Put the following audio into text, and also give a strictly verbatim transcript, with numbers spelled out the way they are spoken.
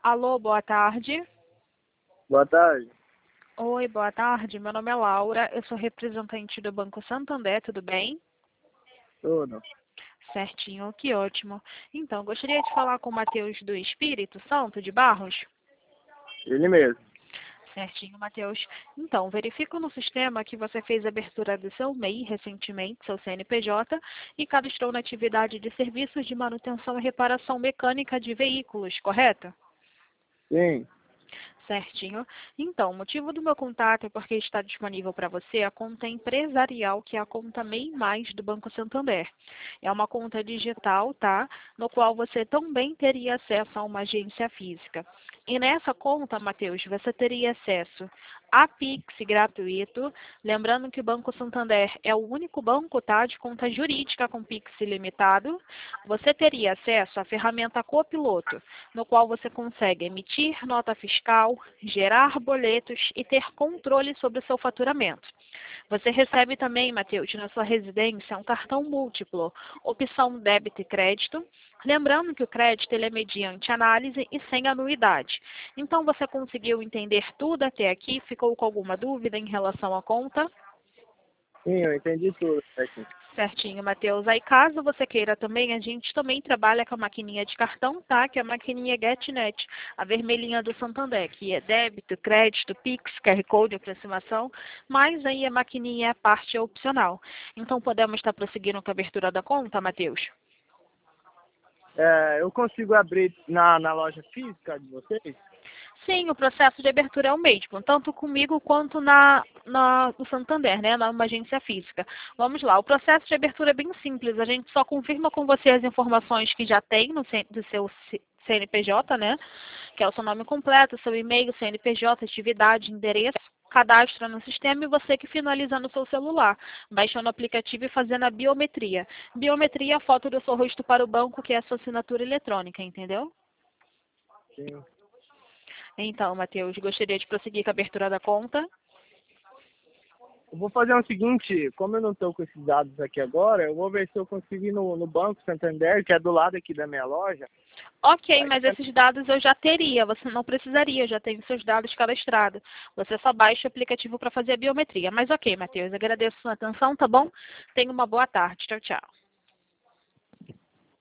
Alô, boa tarde. Boa tarde. Oi, boa tarde. Meu nome é Laura, eu sou representante do Banco Santander, tudo bem? Tudo. Certinho, que ótimo. Então, gostaria de falar com o Matheus do Espírito Santo de Barros? Ele mesmo. Certinho, Matheus. Então, verifico no sistema que você fez a abertura do seu M E I recentemente, seu C N P J, e cadastrou na atividade de serviços de manutenção e reparação mecânica de veículos, correto? Sim. Certinho. Então, o motivo do meu contato é porque está disponível para você a conta empresarial, que é a conta M E I Mais do Banco Santander. É uma conta digital, tá? No qual você também teria acesso a uma agência física. E nessa conta, Matheus, você teria acesso a Pix gratuito. Lembrando que o Banco Santander é o único banco, tá, de conta jurídica com Pix ilimitado. Você teria acesso à ferramenta Copiloto, no qual você consegue emitir nota fiscal, gerar boletos e ter controle sobre o seu faturamento. Você recebe também, Matheus, na sua residência, um cartão múltiplo, opção débito e crédito. Lembrando que o crédito ele é mediante análise e sem anuidade. Então, você conseguiu entender tudo até aqui? Ficou com alguma dúvida em relação à conta? Sim, eu entendi tudo, certinho. Certinho, Matheus. Aí, caso você queira também, a gente também trabalha com a maquininha de cartão, tá? Que é a maquininha GetNet, a vermelhinha do Santander, que é débito, crédito, Pix, Q R Code, aproximação, mas aí a maquininha é a parte opcional. Então, podemos estar prosseguindo com a abertura da conta, Matheus? É, eu consigo abrir na, na loja física de vocês? Sim, o processo de abertura é o mesmo, tanto comigo quanto na, na, no Santander, né, numa agência física. Vamos lá, o processo de abertura é bem simples, a gente só confirma com você as informações que já tem no C- do seu C- CNPJ, né, que é o seu nome completo, seu e-mail, C N P J, atividade, endereço, cadastra no sistema e você que finaliza no seu celular, baixando o aplicativo e fazendo a biometria. Biometria é a foto do seu rosto para o banco, que é a sua assinatura eletrônica, entendeu? Sim. Então, Matheus, gostaria de prosseguir com a abertura da conta. Eu vou fazer o seguinte, como eu não estou com esses dados aqui agora, eu vou ver se eu consigo ir no, no Banco Santander, que é do lado aqui da minha loja. Ok, Aí, mas esses dados eu já teria, você não precisaria, eu já tenho seus dados cadastrados. Você só baixa o aplicativo para fazer a biometria. Mas ok, Matheus, agradeço a sua atenção, tá bom? Tenha uma boa tarde. Tchau, tchau.